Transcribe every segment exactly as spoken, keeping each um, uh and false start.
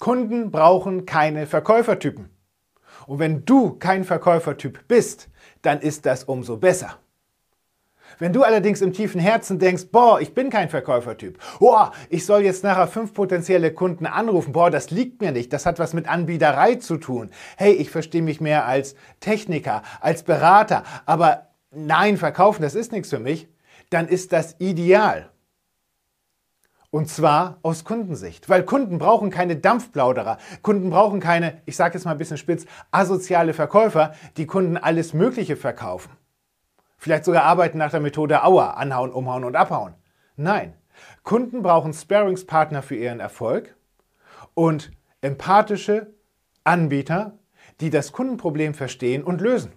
Kunden brauchen keine Verkäufertypen. Und wenn du kein Verkäufertyp bist, dann ist das umso besser. Wenn du allerdings im tiefen Herzen denkst, boah, ich bin kein Verkäufertyp, boah, ich soll jetzt nachher fünf potenzielle Kunden anrufen, boah, das liegt mir nicht, das hat was mit Anbieterei zu tun. Hey, ich verstehe mich mehr als Techniker, als Berater, aber nein, verkaufen, das ist nichts für mich, dann ist das ideal. Und zwar aus Kundensicht, weil Kunden brauchen keine Dampfplauderer, Kunden brauchen keine, ich sage jetzt mal ein bisschen spitz, asoziale Verkäufer, die Kunden alles Mögliche verkaufen. Vielleicht sogar arbeiten nach der Methode Auer, anhauen, umhauen und abhauen. Nein, Kunden brauchen Sparringspartner für ihren Erfolg und empathische Anbieter, die das Kundenproblem verstehen und lösen.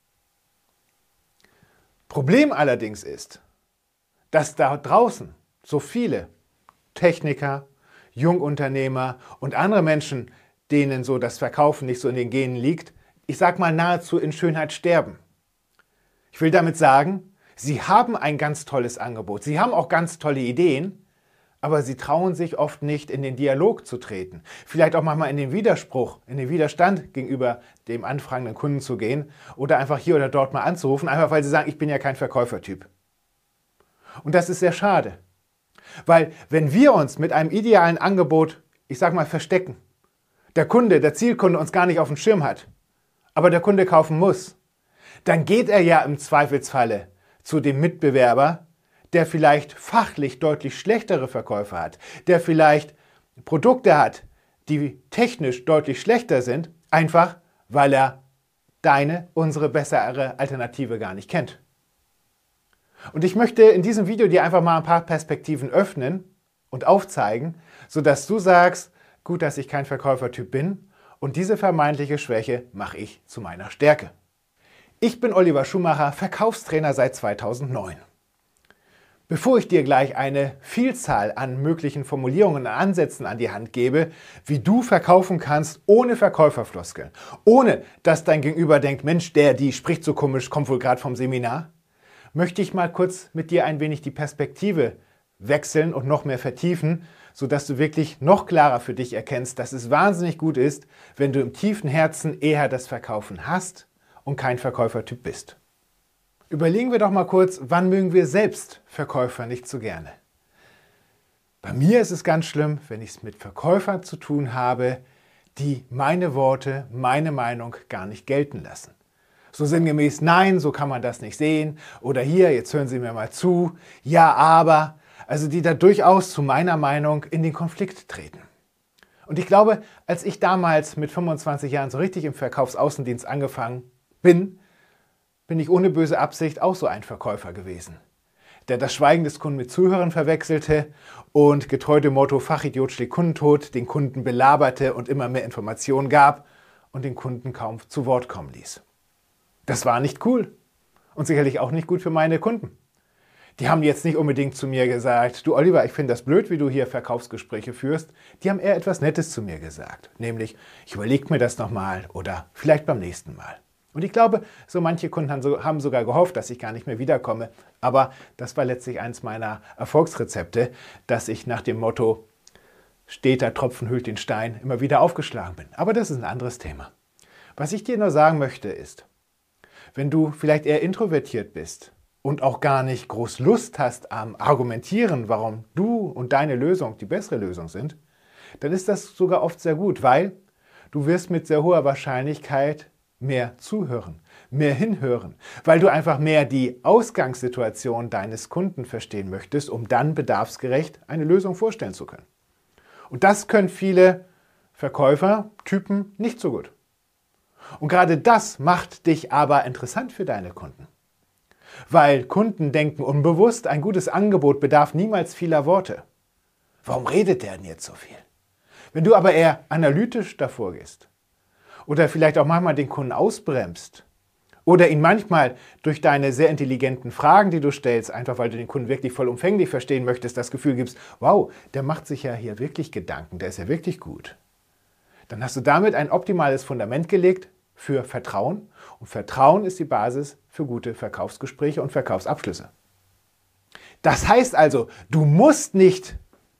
Problem allerdings ist, dass da draußen so viele Techniker, Jungunternehmer und andere Menschen, denen so das Verkaufen nicht so in den Genen liegt, ich sag mal nahezu in Schönheit sterben. Ich will damit sagen, sie haben ein ganz tolles Angebot, sie haben auch ganz tolle Ideen, aber sie trauen sich oft nicht, in den Dialog zu treten. Vielleicht auch manchmal in den Widerspruch, in den Widerstand gegenüber dem anfragenden Kunden zu gehen oder einfach hier oder dort mal anzurufen, einfach weil sie sagen, ich bin ja kein Verkäufertyp. Und das ist sehr schade. Weil wenn wir uns mit einem idealen Angebot, ich sag mal, verstecken, der Kunde, der Zielkunde uns gar nicht auf dem Schirm hat, aber der Kunde kaufen muss, dann geht er ja im Zweifelsfalle zu dem Mitbewerber, der vielleicht fachlich deutlich schlechtere Verkäufer hat, der vielleicht Produkte hat, die technisch deutlich schlechter sind, einfach weil er deine, unsere bessere Alternative gar nicht kennt. Und ich möchte in diesem Video dir einfach mal ein paar Perspektiven öffnen und aufzeigen, sodass du sagst, gut, dass ich kein Verkäufertyp bin und diese vermeintliche Schwäche mache ich zu meiner Stärke. Ich bin Oliver Schumacher, Verkaufstrainer seit zweitausendneun. Bevor ich dir gleich eine Vielzahl an möglichen Formulierungen und Ansätzen an die Hand gebe, wie du verkaufen kannst ohne Verkäuferfloskeln, ohne dass dein Gegenüber denkt, Mensch, der, die spricht so komisch, kommt wohl gerade vom Seminar, möchte ich mal kurz mit dir ein wenig die Perspektive wechseln und noch mehr vertiefen, sodass du wirklich noch klarer für dich erkennst, dass es wahnsinnig gut ist, wenn du im tiefen Herzen eher das Verkaufen hast und kein Verkäufertyp bist. Überlegen wir doch mal kurz, wann mögen wir selbst Verkäufer nicht so gerne? Bei mir ist es ganz schlimm, wenn ich es mit Verkäufern zu tun habe, die meine Worte, meine Meinung gar nicht gelten lassen. So sinngemäß, nein, so kann man das nicht sehen. Oder hier, jetzt hören Sie mir mal zu. Ja, aber. Also die da durchaus zu meiner Meinung in den Konflikt treten. Und ich glaube, als ich damals mit fünfundzwanzig Jahren so richtig im Verkaufsaußendienst angefangen bin, bin ich ohne böse Absicht auch so ein Verkäufer gewesen, der das Schweigen des Kunden mit Zuhören verwechselte und getreu dem Motto Fachidiot schlägt Kundentod den Kunden belaberte und immer mehr Informationen gab und den Kunden kaum zu Wort kommen ließ. Das war nicht cool und sicherlich auch nicht gut für meine Kunden. Die haben jetzt nicht unbedingt zu mir gesagt, du Oliver, ich finde das blöd, wie du hier Verkaufsgespräche führst. Die haben eher etwas Nettes zu mir gesagt, nämlich, ich überlege mir das nochmal oder vielleicht beim nächsten Mal. Und ich glaube, so manche Kunden haben sogar gehofft, dass ich gar nicht mehr wiederkomme. Aber das war letztlich eins meiner Erfolgsrezepte, dass ich nach dem Motto, steter Tropfen hüllt den Stein, immer wieder aufgeschlagen bin. Aber das ist ein anderes Thema. Was ich dir nur sagen möchte ist, wenn du vielleicht eher introvertiert bist und auch gar nicht groß Lust hast am Argumentieren, warum du und deine Lösung die bessere Lösung sind, dann ist das sogar oft sehr gut, weil du wirst mit sehr hoher Wahrscheinlichkeit mehr zuhören, mehr hinhören, weil du einfach mehr die Ausgangssituation deines Kunden verstehen möchtest, um dann bedarfsgerecht eine Lösung vorstellen zu können. Und das können viele Verkäufertypen nicht so gut. Und gerade das macht dich aber interessant für deine Kunden. Weil Kunden denken unbewusst, ein gutes Angebot bedarf niemals vieler Worte. Warum redet der denn jetzt so viel? Wenn du aber eher analytisch davor gehst oder vielleicht auch manchmal den Kunden ausbremst oder ihn manchmal durch deine sehr intelligenten Fragen, die du stellst, einfach weil du den Kunden wirklich vollumfänglich verstehen möchtest, das Gefühl gibst, wow, der macht sich ja hier wirklich Gedanken, der ist ja wirklich gut. Dann hast du damit ein optimales Fundament gelegt für Vertrauen. Und Vertrauen ist die Basis für gute Verkaufsgespräche und Verkaufsabschlüsse. Das heißt also, du musst nicht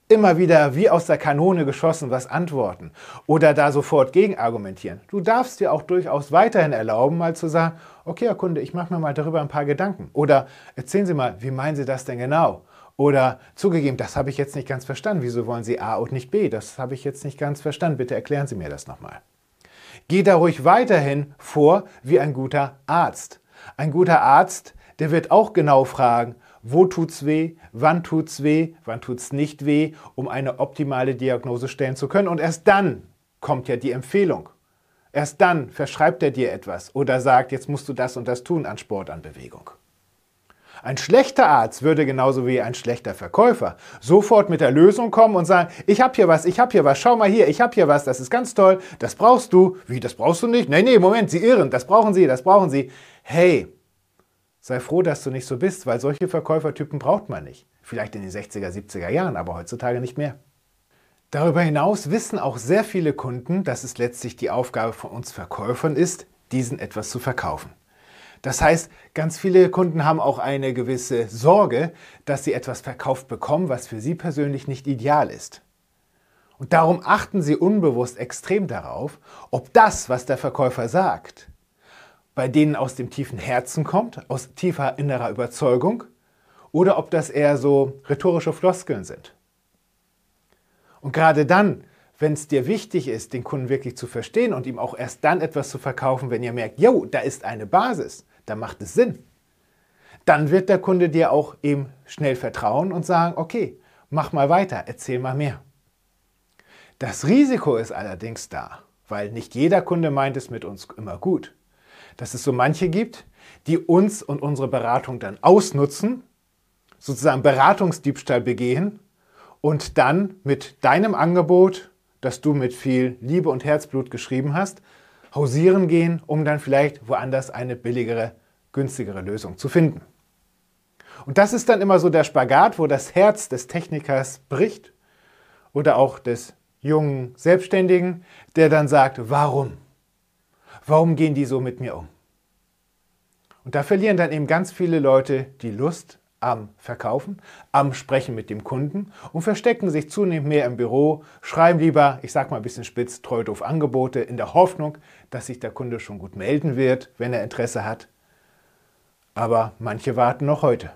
immer wieder wie aus der Kanone geschossen was antworten oder da sofort gegen argumentieren. Du darfst dir auch durchaus weiterhin erlauben, mal zu sagen, okay, Herr Kunde, ich mache mir mal darüber ein paar Gedanken. Oder erzählen Sie mal, wie meinen Sie das denn genau? Oder zugegeben, das habe ich jetzt nicht ganz verstanden. Wieso wollen Sie A und nicht B? Das habe ich jetzt nicht ganz verstanden. Bitte erklären Sie mir das nochmal. Geh da ruhig weiterhin vor wie ein guter Arzt. Ein guter Arzt, der wird auch genau fragen, wo tut's weh, wann tut's weh, wann tut's nicht weh, um eine optimale Diagnose stellen zu können. Und erst dann kommt ja die Empfehlung. Erst dann verschreibt er dir etwas oder sagt, jetzt musst du das und das tun an Sport, an Bewegung. Ein schlechter Arzt würde genauso wie ein schlechter Verkäufer sofort mit der Lösung kommen und sagen, ich habe hier was, ich habe hier was, schau mal hier, ich habe hier was, das ist ganz toll, das brauchst du. Wie, das brauchst du nicht? Nee, nee, Moment, Sie irren, das brauchen Sie, das brauchen Sie. Hey, sei froh, dass du nicht so bist, weil solche Verkäufertypen braucht man nicht. Vielleicht in den sechziger, siebziger Jahren, aber heutzutage nicht mehr. Darüber hinaus wissen auch sehr viele Kunden, dass es letztlich die Aufgabe von uns Verkäufern ist, diesen etwas zu verkaufen. Das heißt, ganz viele Kunden haben auch eine gewisse Sorge, dass sie etwas verkauft bekommen, was für sie persönlich nicht ideal ist. Und darum achten sie unbewusst extrem darauf, ob das, was der Verkäufer sagt, bei denen aus dem tiefen Herzen kommt, aus tiefer innerer Überzeugung, oder ob das eher so rhetorische Floskeln sind. Und gerade dann, wenn es dir wichtig ist, den Kunden wirklich zu verstehen und ihm auch erst dann etwas zu verkaufen, wenn ihr merkt, jo, da ist eine Basis, da macht es Sinn, dann wird der Kunde dir auch eben schnell vertrauen und sagen, okay, mach mal weiter, erzähl mal mehr. Das Risiko ist allerdings da, weil nicht jeder Kunde meint es mit uns immer gut, dass es so manche gibt, die uns und unsere Beratung dann ausnutzen, sozusagen Beratungsdiebstahl begehen und dann mit deinem Angebot, das du mit viel Liebe und Herzblut geschrieben hast, hausieren gehen, um dann vielleicht woanders eine billigere, günstigere Lösung zu finden. Und das ist dann immer so der Spagat, wo das Herz des Technikers bricht oder auch des jungen Selbstständigen, der dann sagt, warum? Warum gehen die so mit mir um? Und da verlieren dann eben ganz viele Leute die Lust am Verkaufen, am Sprechen mit dem Kunden und verstecken sich zunehmend mehr im Büro, schreiben lieber, ich sag mal ein bisschen spitz, treu doof Angebote in der Hoffnung, dass sich der Kunde schon gut melden wird, wenn er Interesse hat. Aber manche warten noch heute.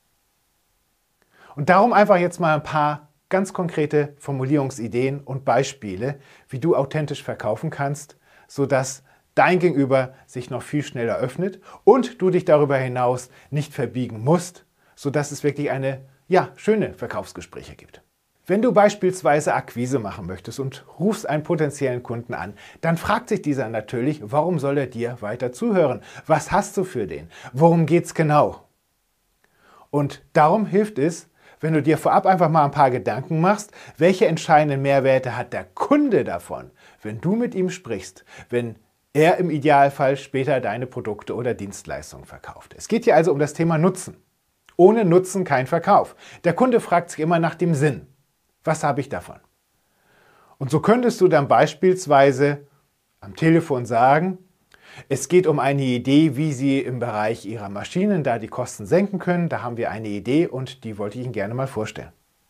Und darum einfach jetzt mal ein paar ganz konkrete Formulierungsideen und Beispiele, wie du authentisch verkaufen kannst, sodass dein Gegenüber sich noch viel schneller öffnet und du dich darüber hinaus nicht verbiegen musst, sodass es wirklich eine, ja, schöne Verkaufsgespräche gibt. Wenn du beispielsweise Akquise machen möchtest und rufst einen potenziellen Kunden an, dann fragt sich dieser natürlich, warum soll er dir weiter zuhören? Was hast du für den? Worum geht's genau? Und darum hilft es, wenn du dir vorab einfach mal ein paar Gedanken machst, welche entscheidenden Mehrwerte hat der Kunde davon, wenn du mit ihm sprichst, wenn er im Idealfall später deine Produkte oder Dienstleistungen verkauft. Es geht hier also um das Thema Nutzen. Ohne Nutzen kein Verkauf. Der Kunde fragt sich immer nach dem Sinn. Was habe ich davon? Und so könntest du dann beispielsweise am Telefon sagen, es geht um eine Idee, wie Sie im Bereich Ihrer Maschinen da die Kosten senken können. Da haben wir eine Idee und die wollte ich Ihnen gerne mal vorstellen.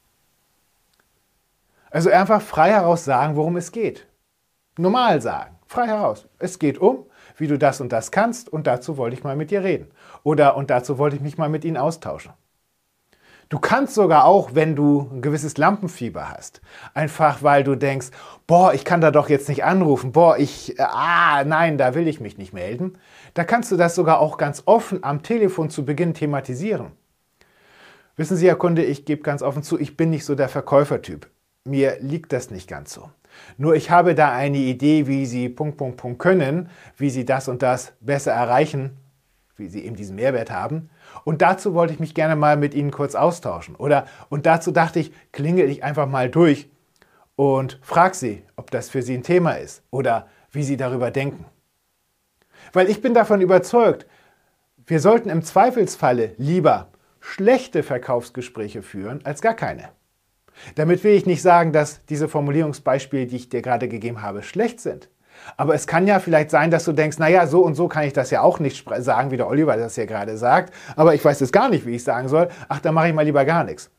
Also einfach frei heraus sagen, worum es geht. Normal sagen, frei heraus. Es geht um, wie du das und das kannst und dazu wollte ich mal mit dir reden. Oder und dazu wollte ich mich mal mit Ihnen austauschen. Du kannst sogar auch, wenn du ein gewisses Lampenfieber hast, einfach weil du denkst, boah, ich kann da doch jetzt nicht anrufen, boah, ich, ah, nein, da will ich mich nicht melden, da kannst du das sogar auch ganz offen am Telefon zu Beginn thematisieren. Wissen Sie, Herr Kunde, ich gebe ganz offen zu, ich bin nicht so der Verkäufertyp. Mir liegt das nicht ganz so. Nur ich habe da eine Idee, wie Sie Punkt, Punkt, Punkt können, wie Sie das und das besser erreichen, wie Sie eben diesen Mehrwert haben. Und dazu wollte ich mich gerne mal mit Ihnen kurz austauschen. Oder, und dazu dachte ich, klingel ich einfach mal durch und frage Sie, ob das für Sie ein Thema ist oder wie Sie darüber denken. Weil ich bin davon überzeugt, wir sollten im Zweifelsfalle lieber schlechte Verkaufsgespräche führen als gar keine. Damit will ich nicht sagen, dass diese Formulierungsbeispiele, die ich dir gerade gegeben habe, schlecht sind. Aber es kann ja vielleicht sein, dass du denkst, naja, so und so kann ich das ja auch nicht sagen, wie der Oliver das hier gerade sagt, aber ich weiß jetzt gar nicht, wie ich es sagen soll. Ach, dann mache ich mal lieber gar nichts.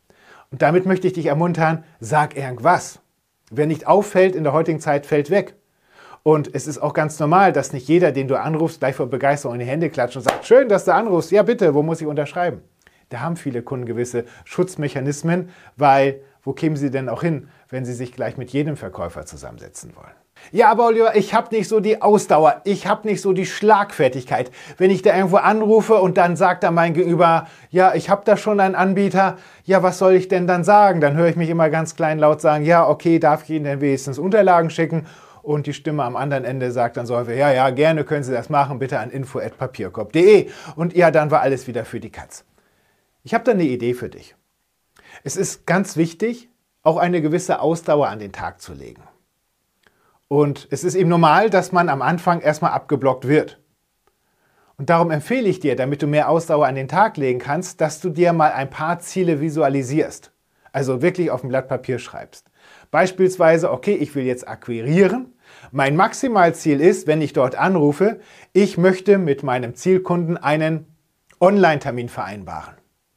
Und damit möchte ich dich ermuntern, sag irgendwas. Wer nicht auffällt in der heutigen Zeit, fällt weg. Und es ist auch ganz normal, dass nicht jeder, den du anrufst, gleich vor Begeisterung in die Hände klatscht und sagt, schön, dass du anrufst, ja bitte, wo muss ich unterschreiben? Da haben viele Kunden gewisse Schutzmechanismen, weil wo kämen sie denn auch hin, wenn sie sich gleich mit jedem Verkäufer zusammensetzen wollen? Ja, aber Oliver, ich habe nicht so die Ausdauer, ich habe nicht so die Schlagfertigkeit. Wenn ich da irgendwo anrufe und dann sagt da mein Gegenüber, ja, ich habe da schon einen Anbieter, ja, was soll ich denn dann sagen? Dann höre ich mich immer ganz kleinlaut sagen, ja, okay, darf ich Ihnen denn wenigstens Unterlagen schicken? Und die Stimme am anderen Ende sagt dann so, ja, ja, gerne können Sie das machen, bitte an info at papierkorb punkt de. Und ja, dann war alles wieder für die Katz. Ich habe da eine Idee für dich. Es ist ganz wichtig, auch eine gewisse Ausdauer an den Tag zu legen. Und es ist eben normal, dass man am Anfang erstmal abgeblockt wird. Und darum empfehle ich dir, damit du mehr Ausdauer an den Tag legen kannst, dass du dir mal ein paar Ziele visualisierst. Also wirklich auf ein Blatt Papier schreibst. Beispielsweise, okay, ich will jetzt akquirieren. Mein Maximalziel ist, wenn ich dort anrufe, ich möchte mit meinem Zielkunden einen Online-Termin vereinbaren.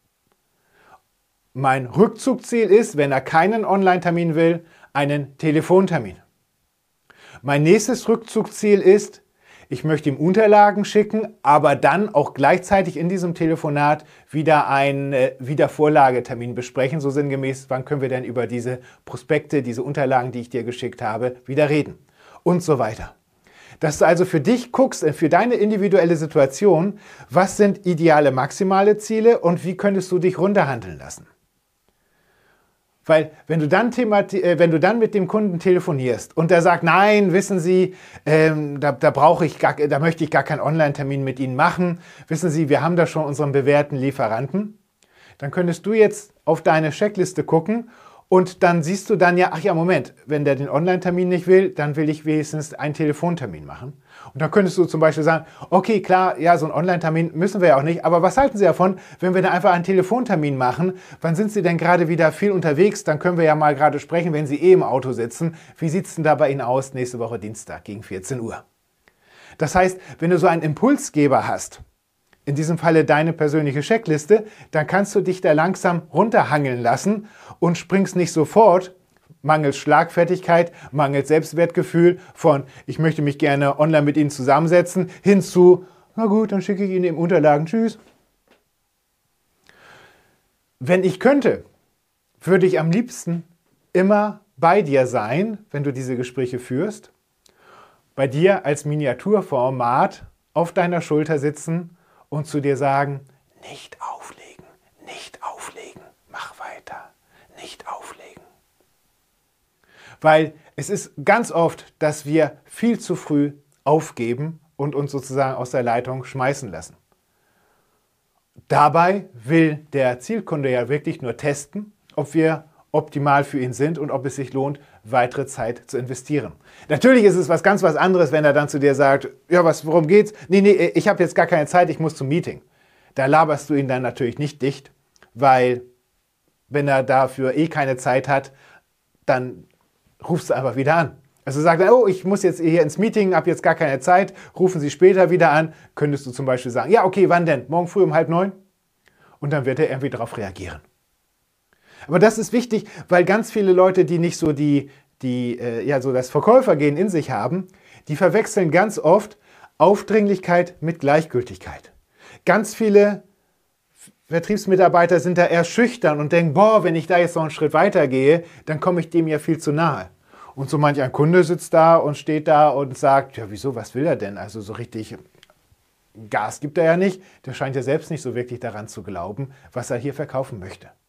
Mein Rückzugziel ist, wenn er keinen Online-Termin will, einen Telefontermin. Mein nächstes Rückzugsziel ist, ich möchte ihm Unterlagen schicken, aber dann auch gleichzeitig in diesem Telefonat wieder einen äh, Wiedervorlagetermin besprechen, so sinngemäß, wann können wir denn über diese Prospekte, diese Unterlagen, die ich dir geschickt habe, wieder reden und so weiter. Dass du also für dich guckst, für deine individuelle Situation, was sind ideale maximale Ziele und wie könntest du dich runterhandeln lassen. Weil wenn du dann, wenn du dann mit dem Kunden telefonierst und der sagt, nein, wissen Sie, ähm, da, da, brauche ich gar, da möchte ich gar keinen Online-Termin mit Ihnen machen, wissen Sie, wir haben da schon unseren bewährten Lieferanten, dann könntest du jetzt auf deine Checkliste gucken und dann siehst du dann ja, ach ja, Moment, wenn der den Online-Termin nicht will, dann will ich wenigstens einen Telefontermin machen. Und dann könntest du zum Beispiel sagen, okay, klar, ja, so einen Online-Termin müssen wir ja auch nicht, aber was halten Sie davon, wenn wir da einfach einen Telefontermin machen? Wann sind Sie denn gerade wieder viel unterwegs? Dann können wir ja mal gerade sprechen, wenn Sie eh im Auto sitzen. Wie sieht es denn da bei Ihnen aus nächste Woche Dienstag gegen vierzehn Uhr? Das heißt, wenn du so einen Impulsgeber hast, in diesem Falle deine persönliche Checkliste, dann kannst du dich da langsam runterhangeln lassen und springst nicht sofort, mangels Schlagfertigkeit, mangels Selbstwertgefühl von, ich möchte mich gerne online mit Ihnen zusammensetzen, hin zu, na gut, dann schicke ich Ihnen eben Unterlagen, tschüss. Wenn ich könnte, würde ich am liebsten immer bei dir sein, wenn du diese Gespräche führst, bei dir als Miniaturformat auf deiner Schulter sitzen und zu dir sagen, nicht auflegen, nicht auflegen, mach weiter, nicht auflegen. Weil es ist ganz oft, dass wir viel zu früh aufgeben und uns sozusagen aus der Leitung schmeißen lassen. Dabei will der Zielkunde ja wirklich nur testen, ob wir optimal für ihn sind und ob es sich lohnt, weitere Zeit zu investieren. Natürlich ist es was ganz was anderes, wenn er dann zu dir sagt, ja, was, worum geht's? Nee, nee, ich habe jetzt gar keine Zeit, ich muss zum Meeting. Da laberst du ihn dann natürlich nicht dicht, weil wenn er dafür eh keine Zeit hat, dann rufst du einfach wieder an. Also sagt er, oh, ich muss jetzt hier ins Meeting, habe jetzt gar keine Zeit, rufen Sie später wieder an. Könntest du zum Beispiel sagen, ja, okay, wann denn? Morgen früh um halb neun? Und dann wird er irgendwie darauf reagieren. Aber das ist wichtig, weil ganz viele Leute, die nicht so die, die äh, ja, so das Verkäufergehen in sich haben, die verwechseln ganz oft Aufdringlichkeit mit Gleichgültigkeit. Ganz viele Vertriebsmitarbeiter sind da eher schüchtern und denken, boah, wenn ich da jetzt noch einen Schritt weiter gehe, dann komme ich dem ja viel zu nahe. Und so manch ein Kunde sitzt da und steht da und sagt, ja wieso, was will er denn? Also so richtig Gas gibt er ja nicht. Der scheint ja selbst nicht so wirklich daran zu glauben, was er hier verkaufen möchte.